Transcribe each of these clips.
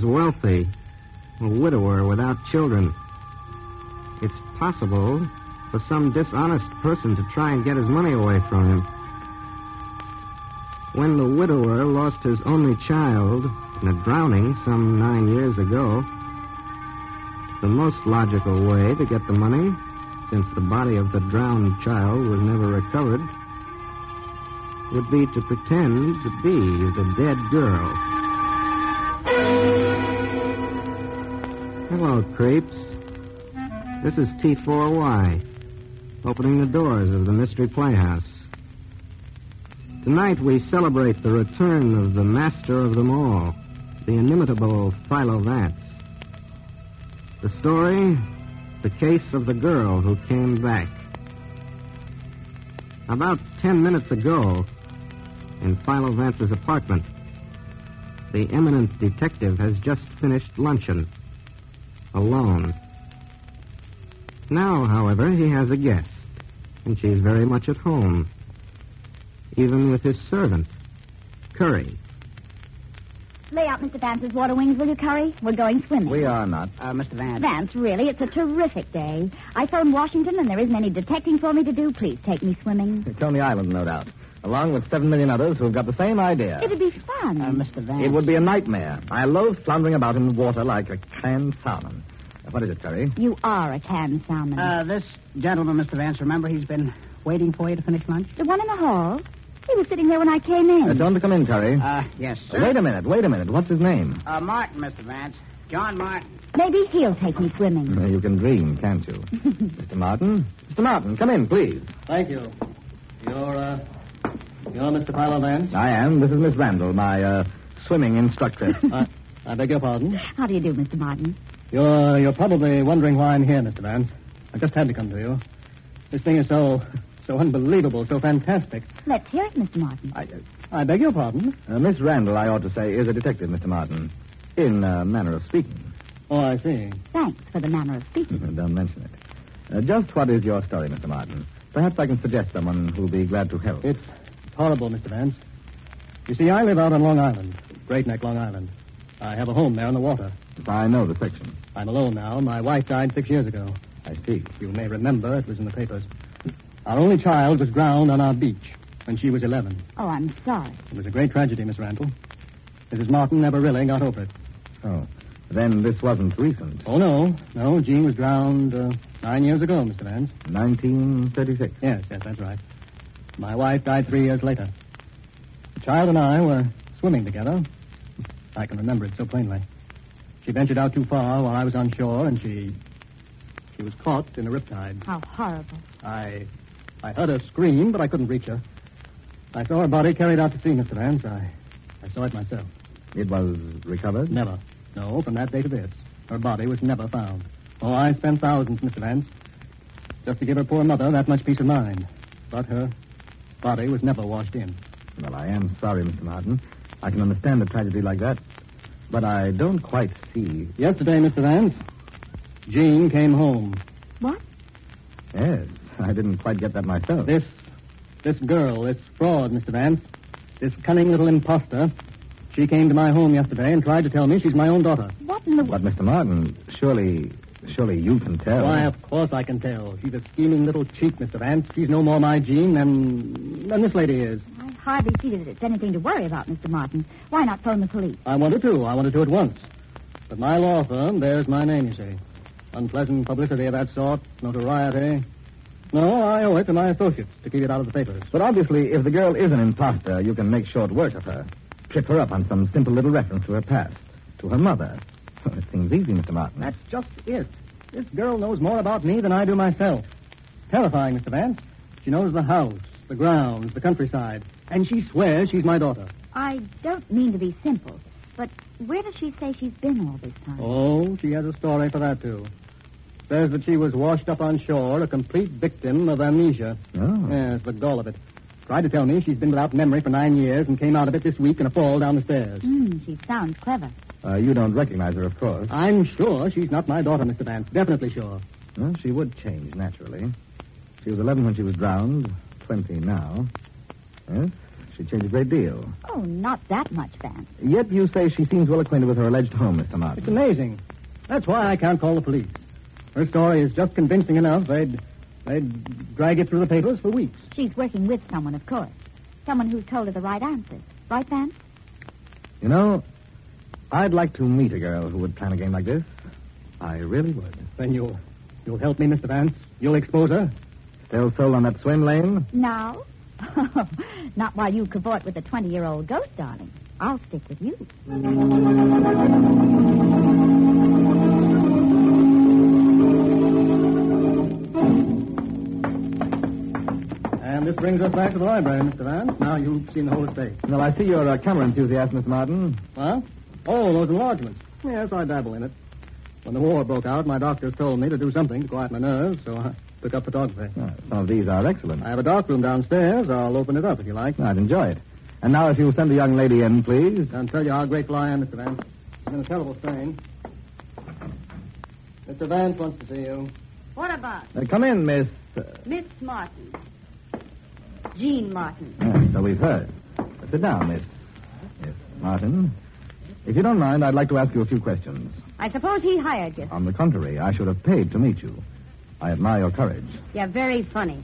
was wealthy, a widower without children. It's possible for some dishonest person to try and get his money away from him. When the widower lost his only child in a drowning some 9 years ago, the most logical way to get the money, since the body of the drowned child was never recovered, would be to pretend to be the dead girl. Hello, creeps. This is T4Y, opening the doors of the Mystery Playhouse. Tonight we celebrate the return of the master of them all, the inimitable Philo Vance. The story, the case of the girl who came back. About 10 minutes ago, in Philo Vance's apartment, the eminent detective has just finished luncheon, alone. Now, however, he has a guest, and she's very much at home, even with his servant, Curry. Lay out Mr. Vance's water wings, will you, Curry? We're going swimming. We are not. Mr. Vance. Vance, really, it's a terrific day. I phoned Washington, and there isn't any detecting for me to do. Please take me swimming. Coney Island, no doubt. Along with 7 million others who've got the same idea. It'd be fun. Mr. Vance. It would be a nightmare. I loathe floundering about in the water like a canned salmon. What is it, Curry? You are a canned salmon. This gentleman, Mr. Vance, remember he's been waiting for you to finish lunch? The one in the hall? He was sitting there when I came in. Tell him to come in, Curry. Yes, sir. Wait a minute. What's his name? Martin, Mr. Vance. John Martin. Maybe he'll take me swimming. You can dream, can't you? Mr. Martin? Mr. Martin, come in, please. Thank you. You're Mr. Philo Vance? I am. This is Miss Randall, my swimming instructor. I beg your pardon? How do you do, Mr. Martin? You're probably wondering why I'm here, Mr. Vance. I just had to come to you. This thing is so unbelievable, so fantastic. Let's hear it, Mr. Martin. I beg your pardon? Miss Randall, I ought to say, is a detective, Mr. Martin. In a manner of speaking. Oh, I see. Thanks for the manner of speaking. Don't mention it. Just what is your story, Mr. Martin? Perhaps I can suggest someone who'll be glad to help. It's horrible, Mr. Vance. You see, I live out on Long Island, Great Neck, Long Island. I have a home there on the water. I know the section. I'm alone now. My wife died 6 years ago. I see. You may remember, it was in the papers. Our only child was drowned on our beach when she was 11. Oh, I'm sorry. It was a great tragedy, Miss Randall. Mrs. Martin never really got over it. Oh, then this wasn't recent. Oh, no. No, Jean was drowned 9 years ago, Mr. Vance. 1936. Yes, that's right. My wife died 3 years later. The child and I were swimming together. I can remember it so plainly. She ventured out too far while I was on shore, and she was caught in a riptide. How horrible. I heard her scream, but I couldn't reach her. I saw her body carried out to sea, Mr. Vance. I saw it myself. It was recovered? Never. No, from that day to this. Her body was never found. Oh, I spent thousands, Mr. Vance, just to give her poor mother that much peace of mind. But her body was never washed in. Well, I am sorry, Mr. Martin. I can understand a tragedy like that. But I don't quite see... Yesterday, Mr. Vance, Jean came home. What? Yes, I didn't quite get that myself. This girl, this fraud, Mr. Vance, this cunning little imposter, she came to my home yesterday and tried to tell me she's my own daughter. What in the... But, Mr. Martin, surely you can tell. Why, of course I can tell. She's a scheming little cheat, Mr. Vance. She's no more my Jean than this lady is. I hardly see that it's anything to worry about, Mr. Martin. Why not phone the police? I wanted to at once. But my law firm bears my name, you see. Unpleasant publicity of that sort, notoriety. No, I owe it to my associates to keep it out of the papers. But obviously, if the girl is an imposter, you can make short work of her. Trip her up on some simple little reference to her past, to her mother. Well, it seems easy, Mr. Martin. That's just it. This girl knows more about me than I do myself. Terrifying, Mr. Vance. She knows the house, the grounds, the countryside. And she swears she's my daughter. I don't mean to be simple, but where does she say she's been all this time? Oh, she has a story for that, too. Says that she was washed up on shore, a complete victim of amnesia. Oh. Yes, the gall of it. Tried to tell me she's been without memory for 9 years and came out of it this week in a fall down the stairs. She sounds clever. You don't recognize her, of course. I'm sure she's not my daughter, Mr. Vance. Definitely sure. Well, she would change, naturally. She was 11 when she was drowned, 20 now. Yes, She changed a great deal. Oh, not that much, Vance. Yet you say she seems well acquainted with her alleged home, Mr. Martin. It's amazing. That's why I can't call the police. Her story is just convincing enough. They'd drag it through the papers for weeks. She's working with someone, of course. Someone who's told her the right answers. Right, Vance? You know, I'd like to meet a girl who would plan a game like this. I really would. Then you'll help me, Mr. Vance? You'll expose her? Still sold on that swim lane? Now? Not while you cavort with a 20-year-old ghost, darling. I'll stick with you. And this brings us back to the library, Mr. Vance. Now you've seen the whole estate. Well, I see you're a camera enthusiast, Mr. Martin. Huh? Oh, those enlargements. Yes, I dabble in it. When the war broke out, my doctors told me to do something to quiet my nerves, so I took up photography. Some of these are excellent. I have a dark room downstairs. I'll open it up if you like. I'd enjoy it. And now if you'll send the young lady in, please. I'll tell you how grateful I am, Mr. Vance. It's been a terrible strain. Mr. Vance wants to see you. What about? Come in, Miss... Miss Martin. Jean Martin. Yes, so we've heard. Sit down, Miss Martin. If you don't mind, I'd like to ask you a few questions. I suppose he hired you. On the contrary, I should have paid to meet you. I admire your courage. You're very funny.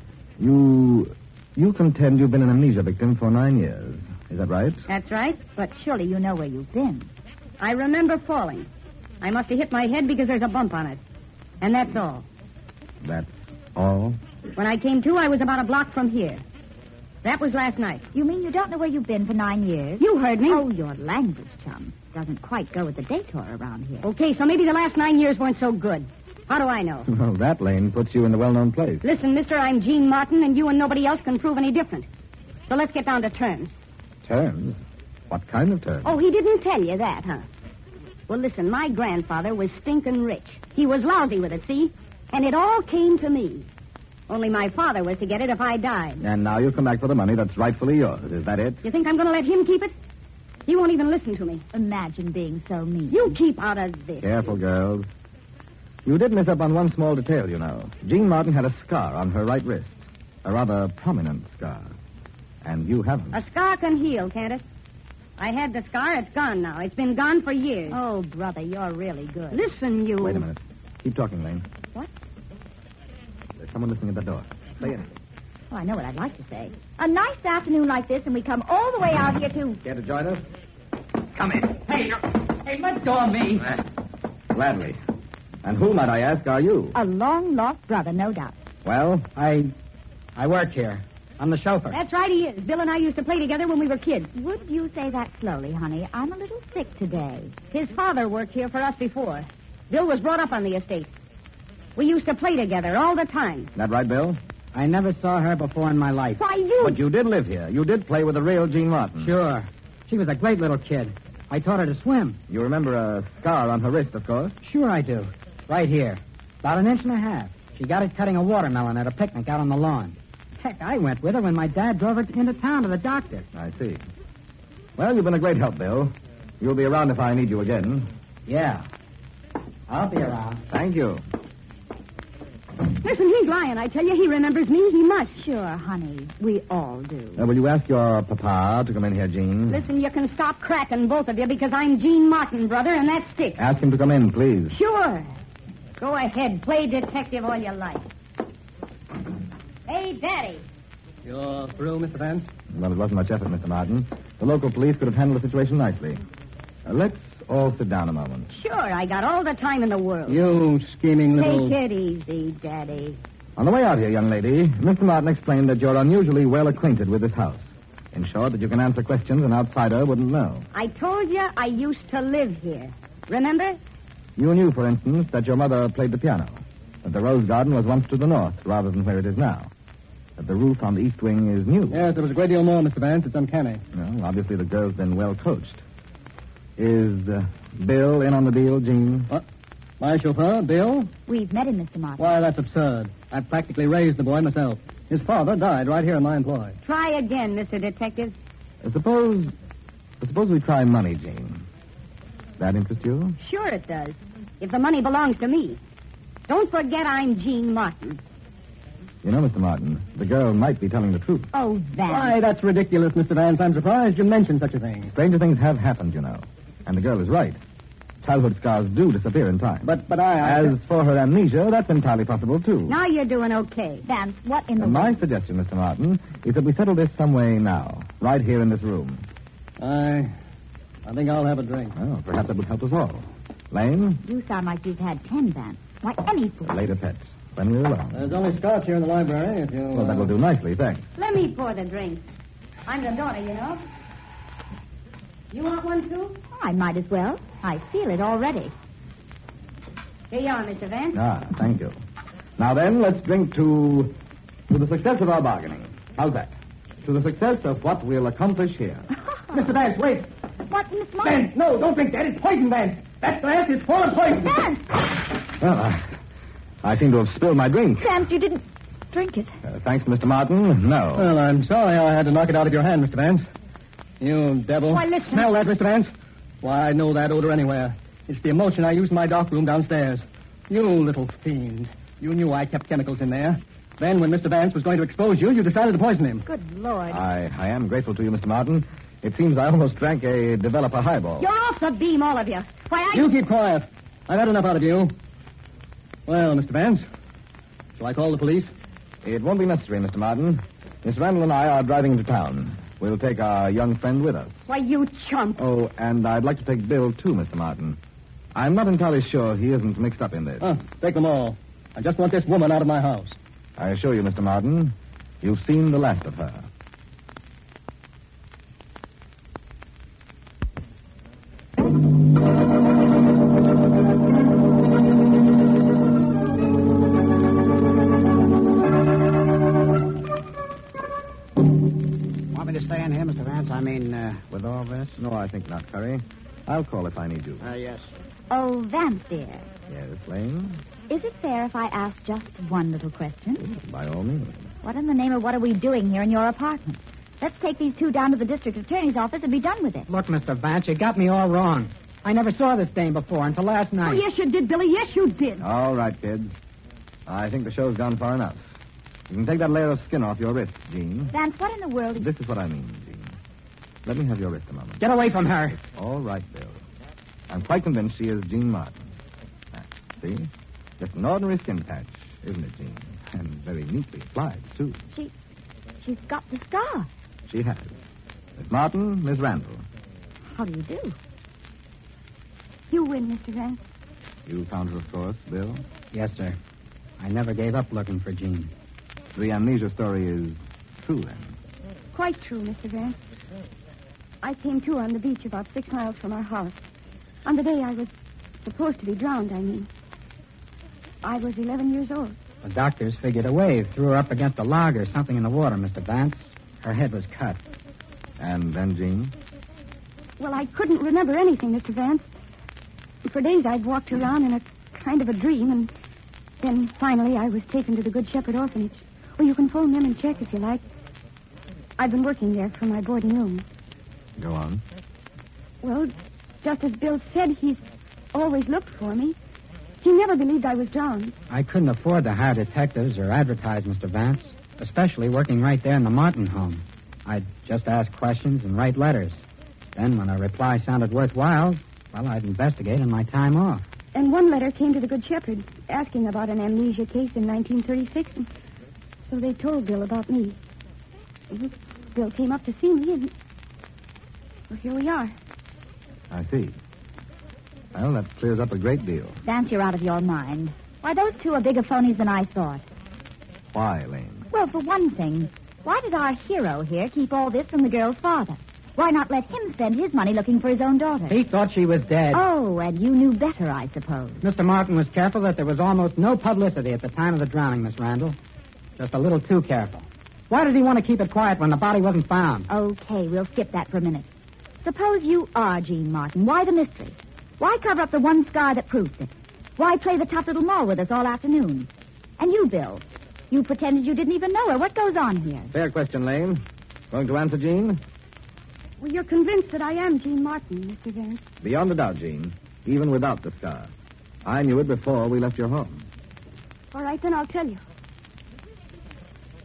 You contend you've been an amnesia victim for 9 years. Is that right? That's right. But surely you know where you've been. I remember falling. I must have hit my head because there's a bump on it. And that's all. That's all? When I came to, I was about a block from here. That was last night. You mean you don't know where you've been for 9 years? You heard me. Oh, your language, chum. Doesn't quite go with the detour around here. Okay, so maybe the last 9 years weren't so good. How do I know? Well, that lane puts you in the well-known place. Listen, mister, I'm Jean Martin, and you and nobody else can prove any different. So let's get down to terms. Terms? What kind of terms? Oh, he didn't tell you that, huh? Well, listen, my grandfather was stinking rich. He was lousy with it, see? And it all came to me. Only my father was to get it if I died. And now you come back for the money that's rightfully yours. Is that it? You think I'm going to let him keep it? He won't even listen to me. Imagine being so mean. You keep out of this. Careful, girls. You did miss up on one small detail, you know. Jean Martin had a scar on her right wrist. A rather prominent scar. And you haven't. A scar can heal, can't it? I had the scar. It's gone now. It's been gone for years. Oh, brother, you're really good. Listen, you... Wait a minute. Keep talking, Lane. What? There's someone listening at the door. Say it. Oh, I know what I'd like to say. A nice afternoon like this, and we come all the way out here to... Care to join us? Come in. Hey, let go of me. Gladly. And who, might I ask, are you? A long-lost brother, no doubt. Well, I work here. I'm the chauffeur. That's right, he is. Bill and I used to play together when we were kids. Would you say that slowly, honey? I'm a little sick today. His father worked here for us before. Bill was brought up on the estate. We used to play together all the time. that right, Bill? I never saw her before in my life. Why, you... But you did live here. You did play with the real Jean Martin. Sure. She was a great little kid. I taught her to swim. You remember a scar on her wrist, of course. Sure I do. Right here. About 1.5 inches. She got it cutting a watermelon at a picnic out on the lawn. Heck, I went with her when my dad drove her into town to the doctor. I see. Well, you've been a great help, Bill. You'll be around if I need you again. Yeah. I'll be around. Thank you. Listen, he's lying. I tell you, he remembers me. He must. Sure, honey. We all do. Will you ask your papa to come in here, Jean? Listen, you can stop cracking, both of you, because I'm Jean Martin, brother, and that's it. Ask him to come in, please. Sure. Go ahead. Play detective all you like. Hey, Daddy. You're through, Mr. Vance? Well, it wasn't much effort, Mr. Martin. The local police could have handled the situation nicely. Let's all sit down a moment. Sure, I got all the time in the world. You scheming little... Take it easy, Daddy. On the way out here, young lady, Mr. Martin explained that you're unusually well acquainted with this house. In short, that you can answer questions an outsider wouldn't know. I told you I used to live here. Remember? You knew, for instance, that your mother played the piano, that the rose garden was once to the north rather than where it is now, that the roof on the east wing is new. Yes, there was a great deal more, Mr. Vance. It's uncanny. Well, obviously the girl's been well coached. Is Bill in on the deal, Jean? What? My chauffeur, Bill? We've met him, Mr. Martin. Why, that's absurd. I practically raised the boy myself. His father died right here in my employ. Try again, Mr. Detective. Suppose we try money, Jean. That interest you? Sure it does. If the money belongs to me. Don't forget I'm Jean Martin. You know, Mr. Martin, the girl might be telling the truth. Oh, Vance. Why, that's ridiculous, Mr. Vance. I'm surprised you mentioned such a thing. Stranger things have happened, you know. And the girl is right. Childhood scars do disappear in time. But As for her amnesia, that's entirely possible, too. Now you're doing okay. Vance, what in the My world? suggestion, Mr. Martin, is that we settle this some way now, right here in this room. I think I'll have a drink. Well, perhaps that would help us all. Lane, You sound like you've had 10, Vance. Why, any fool. later, pets. When we're alone. There's only scotch here in the library, if you... Well, that will do nicely, thanks. Let me pour the drink. I'm the daughter, you know. You want one, too? I might as well. I feel it already. Here you are, Mr. Vance. Ah, thank you. Now then, let's drink to the success of our bargaining. How's that? To the success of what we'll accomplish here. Mr. Vance, wait. What, Miss Martin? Vance, no, don't drink that. It's poison, Vance. That glass is full of poison. Vance! Well, I seem to have spilled my drink. Vance, you didn't drink it. Thanks, Mr. Martin. No. Well, I'm sorry I had to knock it out of your hand, Mr. Vance. You devil. Why, listen. Smell that, Mr. Vance? Why, I know that odor anywhere. It's the emulsion I used in my dark room downstairs. You little fiend. You knew I kept chemicals in there. Then, when Mr. Vance was going to expose you, you decided to poison him. Good Lord. I am grateful to you, Mr. Martin. It seems I almost drank a developer highball. You're off the beam, all of you. Why, You keep quiet. I've had enough out of you. Well, Mr. Vance, shall I call the police? It won't be necessary, Mr. Martin. Miss Randall and I are driving into town. We'll take our young friend with us. Why, you chump. Oh, and I'd like to take Bill, too, Mr. Martin. I'm not entirely sure he isn't mixed up in this. Take them all. I just want this woman out of my house. I assure you, Mr. Martin, you've seen the last of her. Want me to stay in here, Mr. Vance? I mean, with all this? No, I think not, Curry. I'll call if I need you. Yes. Oh, Vance, dear. Yes, Lane? Is it fair if I ask just one little question? By all means. What in the name of what are we doing here in your apartment? Let's take these two down to the district attorney's office and be done with it. Look, Mr. Vance, you got me all wrong. I never saw this dame before until last Oh, night. yes, you did, Billy. Yes, you did. All right, kids. I think the show's gone far enough. You can take that layer of skin off your wrist, Jean. Vance, what in the world? This is what I mean, Jean. Let me have your wrist a moment. Get away from her. All right, Bill. I'm quite convinced she is Jean Martin. See? Just an ordinary skin patch, isn't it, Jean? And very neatly applied, too. She's got the scar. She has. Miss Martin, Miss Randall. How do you do? You win, Mr. Vance. You found her, of course, Bill. Yes, sir. I never gave up looking for Jean. The amnesia story is true, then. Quite true, Mr. Vance. I came to on the beach about 6 miles from our house. On the day I was supposed to be drowned, I mean. I was 11 years old. The doctors figured a wave threw her up against a log or something in the water, Mr. Vance. Her head was cut. And then, Jean? Well, I couldn't remember anything, Mr. Vance. For days I'd walked around in a kind of a dream, and then finally I was taken to the Good Shepherd Orphanage. Well, you can phone them and check if you like. I've been working there for my boarding room. Go on. Well, just as Bill said, he's always looked for me. He never believed I was drowned. I couldn't afford to hire detectives or advertise, Mr. Vance, especially working right there in the Martin home. I'd just ask questions and write letters. Then, when a reply sounded worthwhile, well, I'd investigate in my time off. And one letter came to the Good Shepherd asking about an amnesia case in 1936. And so they told Bill about me. Bill came up to see me, and well, here we are. I see. Well, that clears up a great deal. Vance, you're out of your mind. Why, those two are bigger phonies than I thought. Why, Lane? Well, for one thing, why did our hero here keep all this from the girl's father? Why not let him spend his money looking for his own daughter? He thought she was dead. Oh, and you knew better, I suppose. Mr. Martin was careful that there was almost no publicity at the time of the drowning, Miss Randall. Just a little too careful. Why did he want to keep it quiet when the body wasn't found? Okay, we'll skip that for a minute. Suppose you are Jean Martin. Why the mystery? Why cover up the one scar that proves it? Why play the tough little mole with us all afternoon? And you, Bill, you pretended you didn't even know her. What goes on here? Fair question, Lane. Going to answer, Jean? Well, you're convinced that I am Jean Martin, Mr. Vance. Beyond a doubt, Jean. Even without the scar. I knew it before we left your home. All right, then I'll tell you.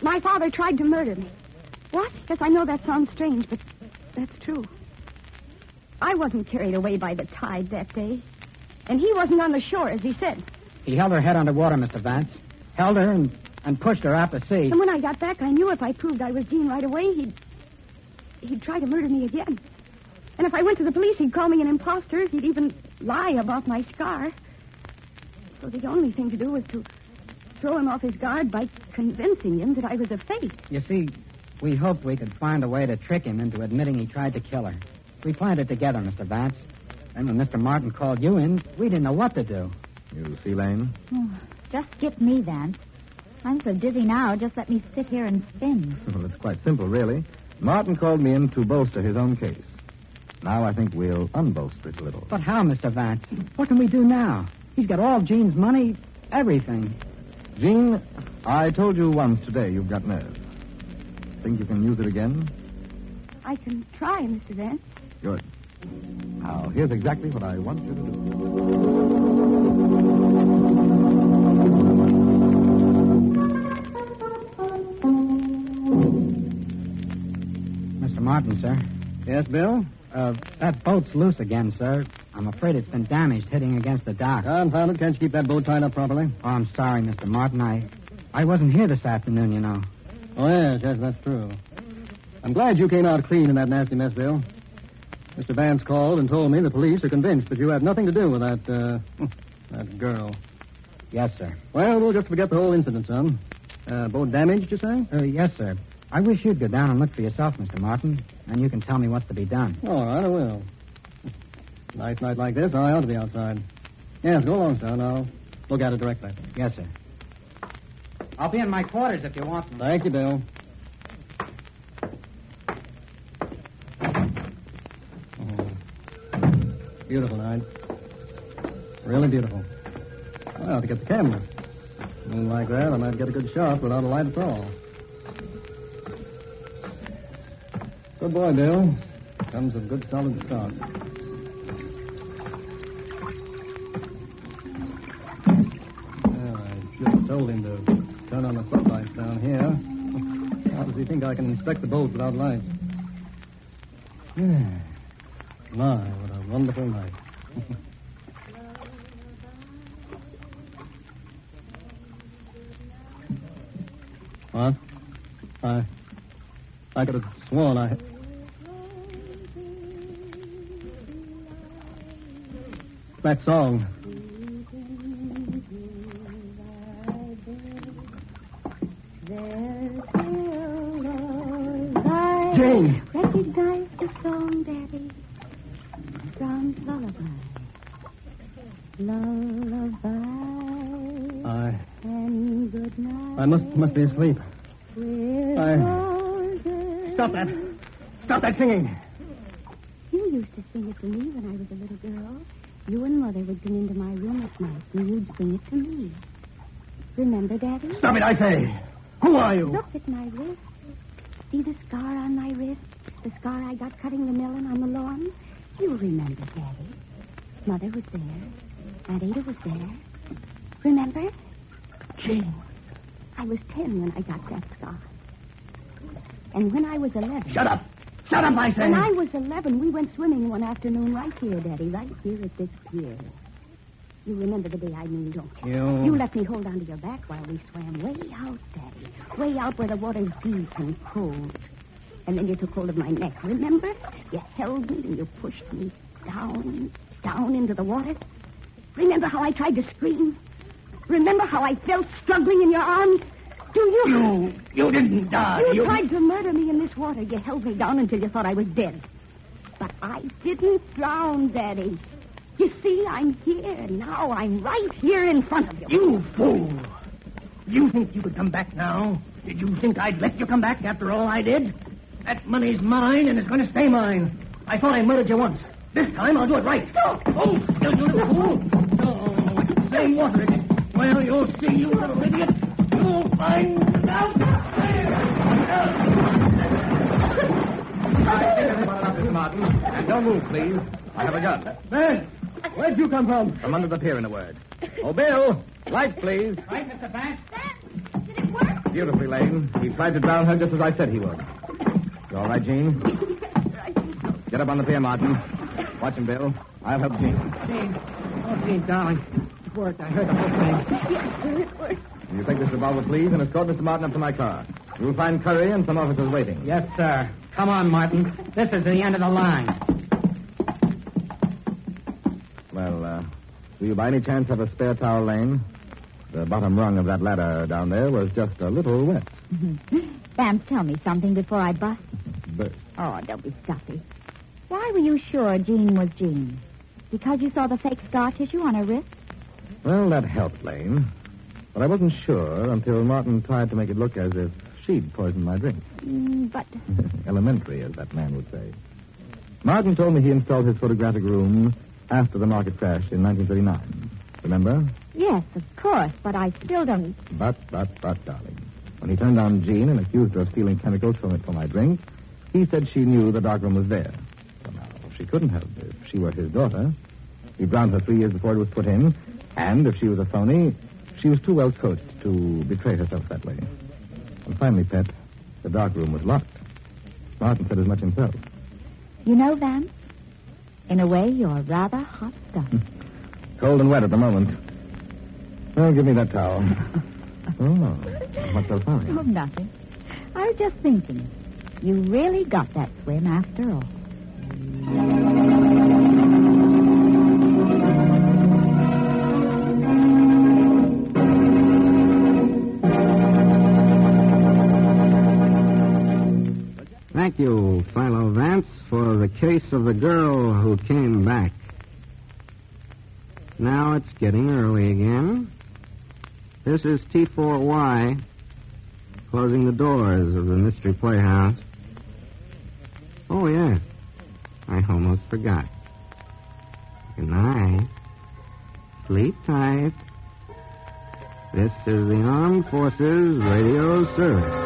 My father tried to murder me. What? Yes, I know that sounds strange, but that's true. I wasn't carried away by the tide that day. And he wasn't on the shore, as he said. He held her head underwater, Mr. Vance. Held her and pushed her out to sea. And when I got back, I knew if I proved I was Jean right away, he'd try to murder me again. And if I went to the police, he'd call me an imposter. He'd even lie about my scar. So the only thing to do was to throw him off his guard by convincing him that I was a fake. You see, we hoped we could find a way to trick him into admitting he tried to kill her. We planned it together, Mr. Vance. And when Mr. Martin called you in, we didn't know what to do. You see, Lane? Just skip me, Vance. I'm so dizzy now, just let me sit here and spin. Well, it's quite simple, really. Martin called me in to bolster his own case. Now I think we'll unbolster it a little. But how, Mr. Vance? What can we do now? He's got all Jean's money, everything. Jean, I told you once today you've got nerve. Think you can use it again? I can try, Mr. Vance. Good. Now, here's exactly what I want you to do. Mr. Martin, sir. Yes, Bill? That boat's loose again, sir. I'm afraid it's been damaged hitting against the dock. Confound it. Can't you keep that boat tied up properly? Oh, I'm sorry, Mr. Martin. I wasn't here this afternoon, you know. Oh, yes, that's true. I'm glad you came out clean in that nasty mess, Bill. Mr. Vance called and told me the police are convinced that you had nothing to do with that girl. Yes, sir. Well, we'll just forget the whole incident, son. Boat damaged, you say? Yes, sir. I wish you'd go down and look for yourself, Mr. Martin, and you can tell me what's to be done. All right, I will. Nice night like this, I ought to be outside. Yes, go along, son. I'll look at it directly. Yes, sir. I'll be in my quarters if you want me. Thank you, Bill. Beautiful night. Really beautiful. I ought to get the camera. Moon like that, I might get a good shot without a light at all. Good boy, Bill. Comes a good solid start. Well, I should have told him to turn on the floodlights down here. How does he think I can inspect the boat without lights? My, what a wonderful night. What? I could have sworn I... That song. Jane! Recognize the song, Daddy. Brown's lullaby. Lullaby. And good night. I must be asleep. Stop that. Stop that singing. You used to sing it to me when I was a little girl. You and Mother would come into my room at night, and you'd sing it to me. Remember, Daddy? Stop it, I say. Who are you? Look at my wrist. See the scar on my wrist? The scar I got cutting the melon on the lawn? You remember, Daddy. Mother was there. Aunt Ada was there. Remember? Jane. I was 10 when I got that scar. And when I was 11... Shut up. Shut up, I say. When I was 11, we went swimming one afternoon right here, Daddy, right here at this pier. You remember the day I mean, don't you? You let me hold onto your back while we swam way out, Daddy. Way out where the water's deep and cold. And then you took hold of my neck, remember? You held me and you pushed me down into the water. Remember how I tried to scream? Remember how I felt struggling in your arms? Do you? You didn't die. You tried to murder me in this water. You held me down until you thought I was dead. But I didn't drown, Daddy. You see, I'm here now. I'm right here in front of you. You fool. You think you could come back now? Did you think I'd let you come back after all I did? That money's mine and it's going to stay mine. I thought I murdered you once. This time I'll do it right. Stop! Oh, still you little fool. Oh, it's the same water, is it? Well, you'll see, you little idiot. You'll find out. Get everyone up, Mr. Martin. And don't move, please. I have a gun. Ben, where'd you come from? From under the pier, in a word. Oh, Bill, light, please. Right, Mr. Vance? Did it work? Beautifully, Lane. He tried to drown her just as I said he would. You all right, Jean? Get up on the pier, Martin. Watch him, Bill. I'll help Jean. Jean. Oh, Jean, darling. It worked. I heard the whole thing. Yes, sir, it worked. You take this revolver, please, and escort Mr. Martin up to my car. You'll find Curry and some officers waiting. Yes, sir. Come on, Martin. This is the end of the line. Well, do you by any chance have a spare towel, Lane? The bottom rung of that ladder down there was just a little wet. Vance, tell me something before I bust. But Oh, don't be stuffy. Why were you sure Jean was Jean? Because you saw the fake scar tissue on her wrist? well, that helped, Lane. But I wasn't sure until Martin tried to make it look as if she'd poisoned my drink. But Elementary, as that man would say. Martin told me he installed his photographic room after the market crash in 1939. Remember? yes, of course, but I still don't. But, darling. When he turned on Jean and accused her of stealing chemicals from it for my drink, he said she knew the darkroom was there. Well, now, she couldn't have if she were his daughter. He drowned her 3 years before it was put in, and if she was a phony, she was too well coached to betray herself that way. And finally, Pet, the darkroom was locked. Martin said as much himself. You know, Vance, in a way, you're rather hot stuff. Cold and wet at the moment. Well, give me that towel. Oh, what's so funny? Oh, nothing. I was just thinking. You really got that swim after all. Thank you, Philo Vance, for the case of the girl who came back. Now it's getting early again. This is T4Y, closing the doors of the Mystery Playhouse. Oh, yes. I almost forgot. Good night. Sleep tight. This is the Armed Forces Radio Service.